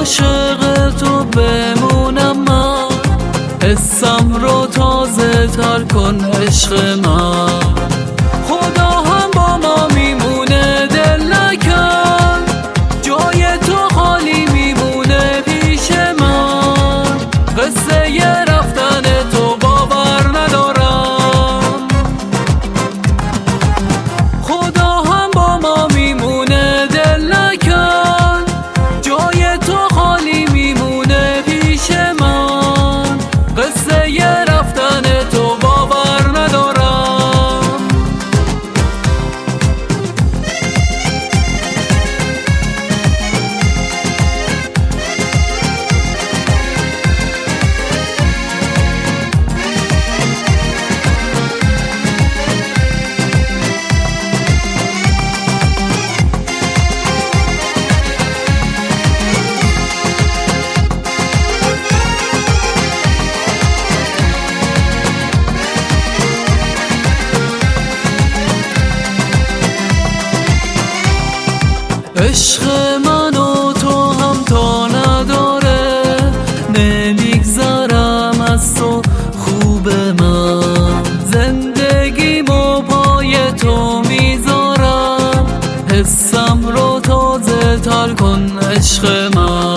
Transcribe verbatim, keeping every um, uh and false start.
عاشق تو بمونم من، حسم رو تازه تر کن عشق من. خدا هم با ما میمونه دل نکن، جای تو خالی میمونه پیش من. قصه ی رفتن تو باور ندارم، خدا هم با ما میمونه دل نکن، جای تو خالی میمونه پیش من. قصه ی رفتن تو باور ندارم. عشق من و تو هم تا نداره، نمیگذرم از تو خوب من. زندگیمو پای تو میذارم، حسم رو تازه تر کن عشق من.